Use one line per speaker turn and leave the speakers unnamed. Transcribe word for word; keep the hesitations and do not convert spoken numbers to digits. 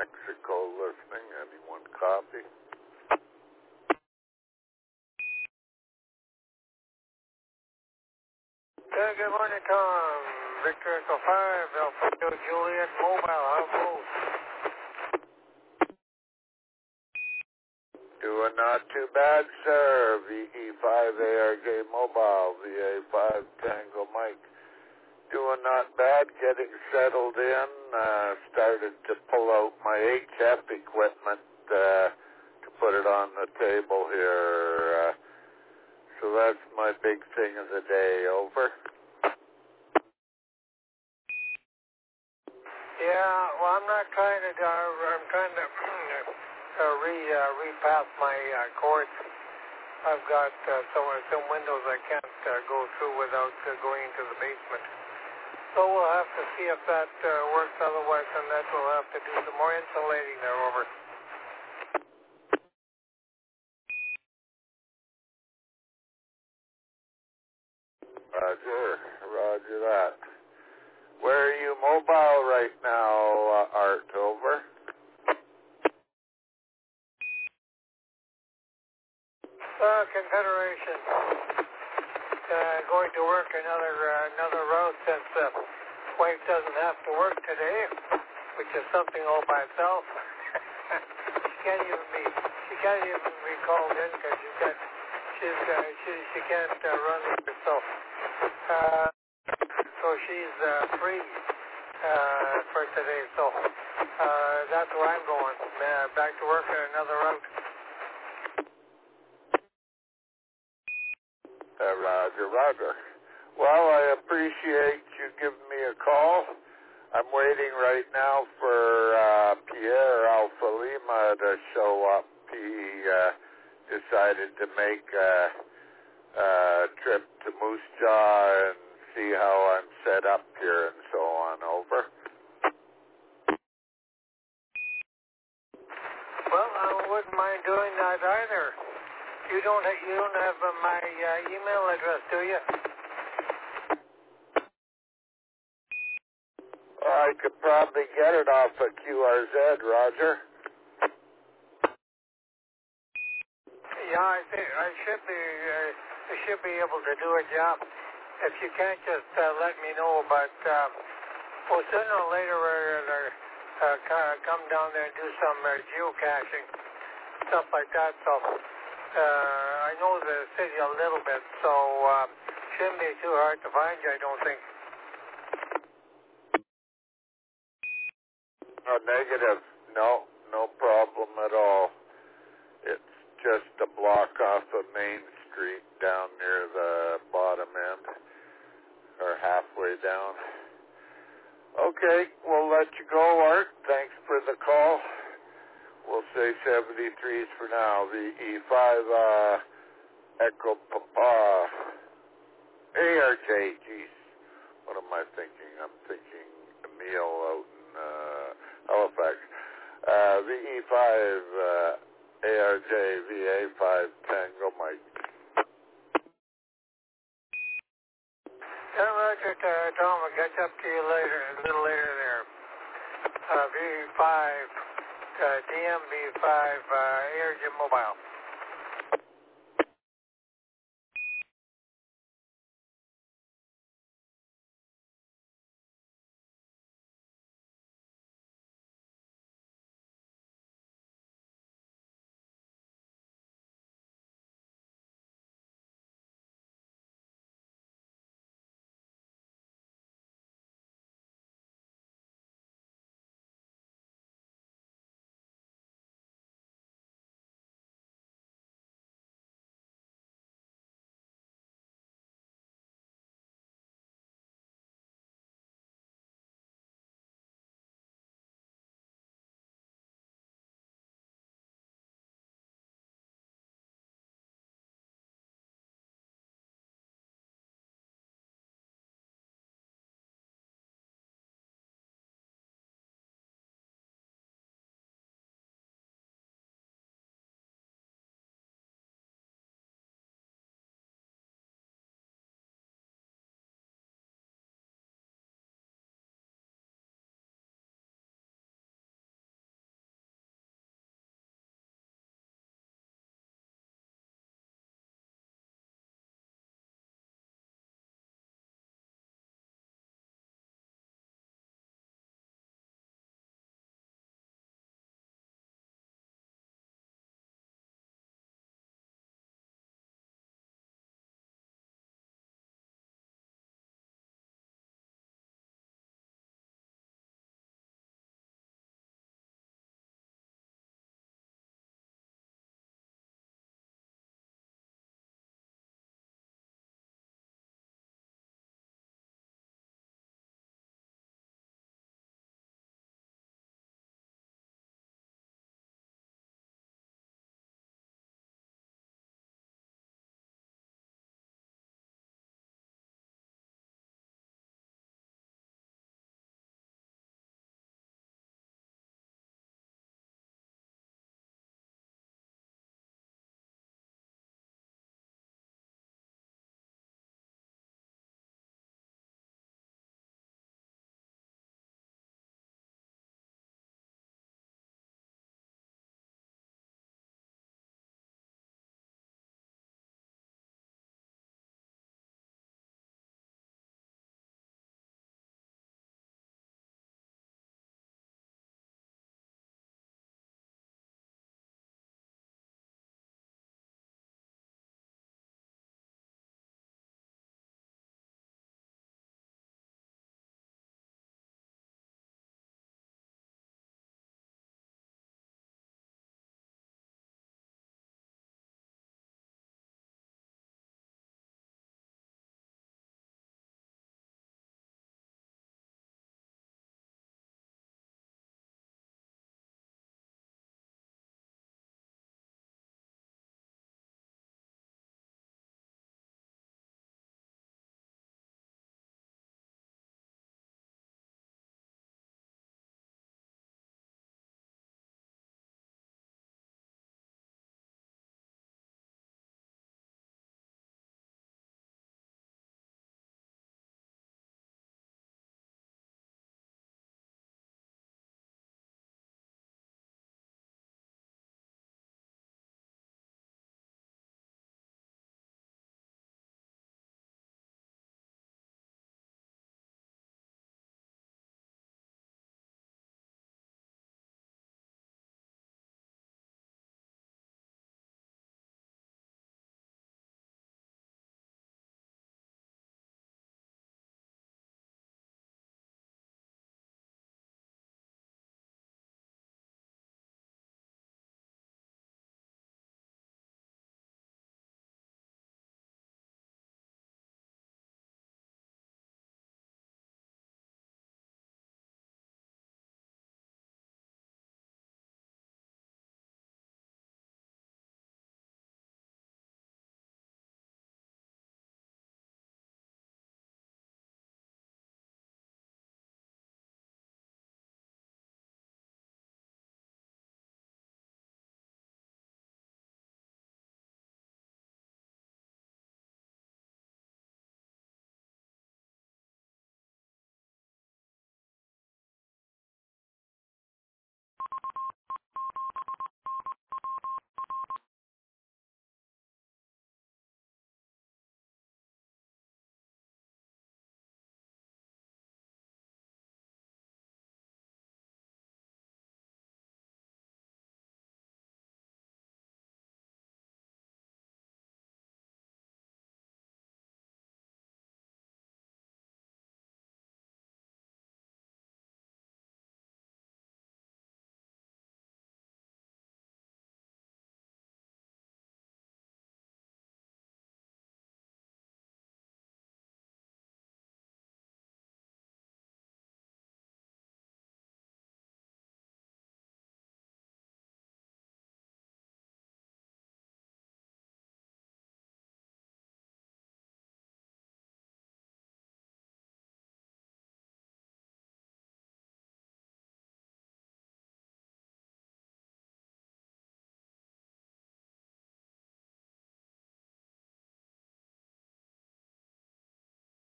Mexico listening. Anyone copy?
Yeah, good morning, Tom. Victor Echo five, Alfredo Juliet Mobile. How goes?
Doing not too bad, sir. V E five A R J Mobile, V A five Tango Mike. Doing not bad, getting settled in. Uh, started to pull out my H F equipment uh, to put it on the table here. Uh, so that's my big thing of the day. Over.
Yeah, well, I'm not trying to. Uh, I'm trying to uh, re uh, repath my uh, cords. I've got uh, some some windows I can't uh, go through without uh, going into the basement. So we'll have to see if that uh, works. Otherwise, then that we'll have to do some more insulating there. Over.
Roger, roger that. Where are you mobile right now, uh, Art? Over.
Uh, Confederation. Uh, going to work another uh, another route since uh, wife doesn't have to work today, which is something all by itself. she can't even be she can't even be called in because she can't she's uh, she she can't uh, run herself. Uh, so she's uh, free uh, for today. So uh, that's where I'm going. Uh, back to work on another route.
Uh, roger, roger. Well, I appreciate you giving me a call. I'm waiting right now for uh, Pierre Alpha Lima to show up. He uh, decided to make a, a trip to Moose Jaw and see how I'm set up here and so on. Over.
Well, I wouldn't mind doing that either. You don't have, you don't have uh, my uh, email address, do you?
Well, I could probably get it off of Q R Z, Roger.
Yeah, I think I should be. Uh, I should be able to do a job. If you can't, just uh, let me know. But uh, well, sooner or later, we're gonna uh, ca- come down there and do some uh, geocaching, stuff like that. So uh, I know the city a little bit, so um, shouldn't be too hard to find you. I don't think.
Oh, negative. No, no problem at all. It's just a block off of Main Street down near the bottom end, or halfway down. Okay, we'll let you go, Art. Thanks for the call. We'll say seventy-threes for now. V E five uh, Echo Papa. A R J, geez. What am I thinking? I'm thinking Emil out in uh, Halifax. Uh, V E five uh, A R J, V A five Tango Mike.
Yeah, Roger, uh, Tom, I'll catch up to you later, a little later there. Uh, V five, uh, D M V five, uh, Air Jim Mobile.